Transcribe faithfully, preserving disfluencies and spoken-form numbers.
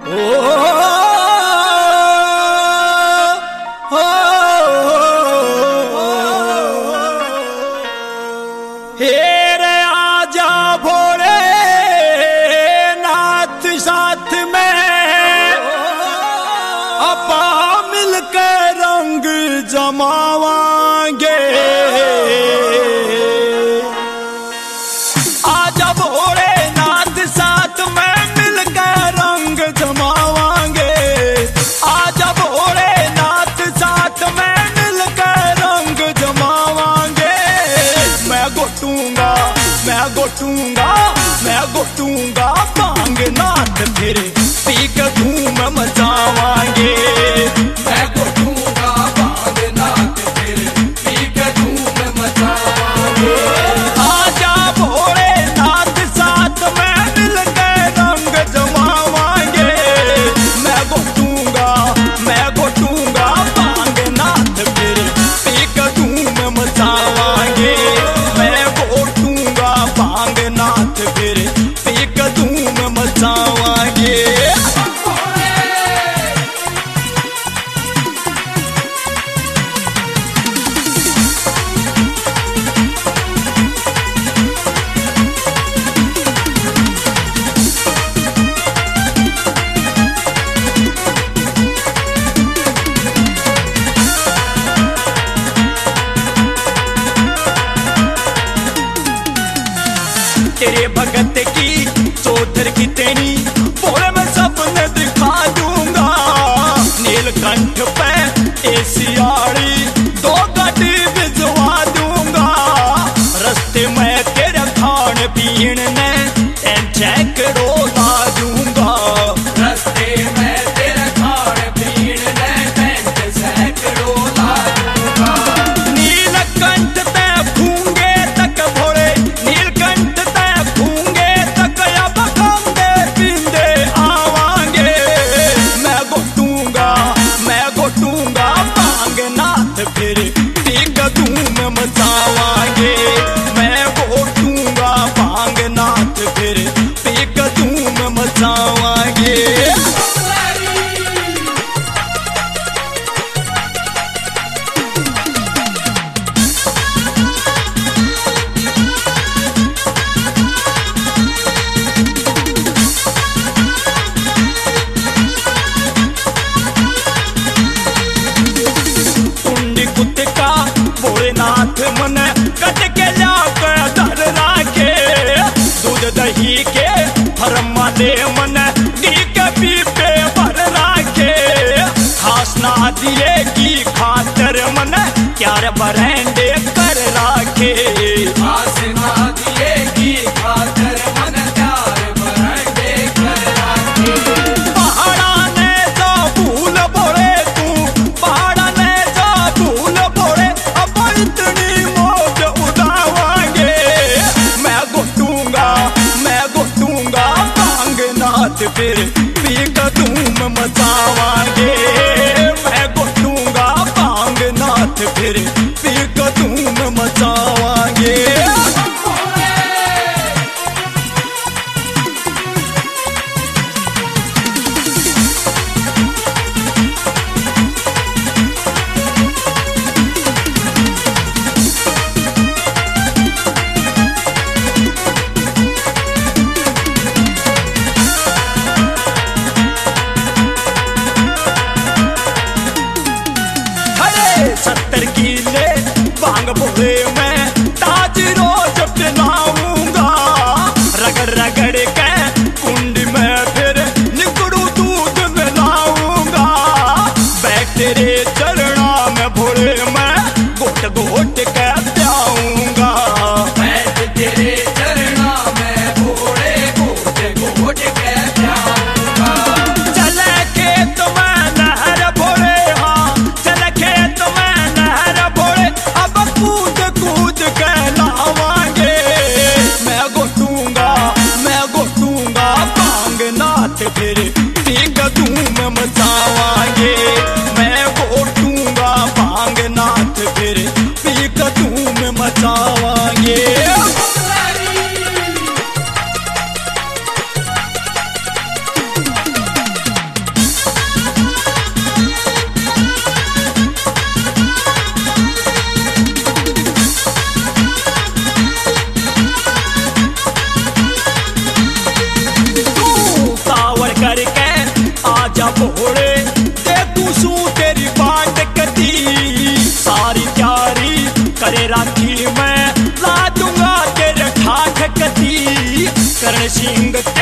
हेरे आजा भोले नाथ साथ में अपा मिलकर रंग जमावांगे। आजा भोले नाथ साथ में मिलकर रंग जमावांगे। आजा भोले नाथ साथ में मिलकर रंग जमावांगे। मैं गोटूंगा मैं गोटूंगा मैं गोटूंगा भांग नाथ फिर पी के धूम मचावांगे। मैं गोटूंगा भांग नाथ फिर पी के धूम मचावांगे। आजा भोले नाथ साथ में मिलकर रंग जमावांगे। मैं गोटूंगा मैं गोटूंगा भांग नाथ फिर पी के धूम मचावांगे। मैं गोटूंगा भांग नाथ फिर पी के धूम मचावांगे। तेरे भगत की चौधर की तेनी बोले मैं सपने दिखा दूंगा। नीलकंठ पे एसियाड़ी दो गाड़ी भिजवा दूंगा। रस्ते में तेरा खान पीन ने सैकड़ों ला दूंगा। रस्ते में तेरा खान पीन ने सैकड़ों ला दूंगा। नीलकंठ ते भूंगे तक भोले नीलकंठ ते भूंगे तक अब खांदे पींदे आवांगे। मैं गोटूंगा मैं गोटूंगा भांग नाथ फिर पी के धूम मचावांगे। मैं गोटूंगा भांग नाथ फिर पी के धूम मचावांगे। कुंडी कुत्ते का भोलेनाथ मन कट के लाकर धर राखे। दूध दही के हरमा दे मन दी के पीपे भर राखे। खास ना दिए की खातर मन क्यार बरेंडे कर राखे। आस ना दिए की खातर मन प्यार बरंडे कर राखे। पहाड़ा ने जो भूल बोले तू पहाड़ा ने जो भूल बोले अब इतनी मौज उड़ावांगे। मैं गोटूंगा मैं गोटूंगा भांग नाथ फिर पी के धूम मचावांगे। मैं गोटूंगा भांग नाथ फिर पी के धूम मचावांगे। रणशिंग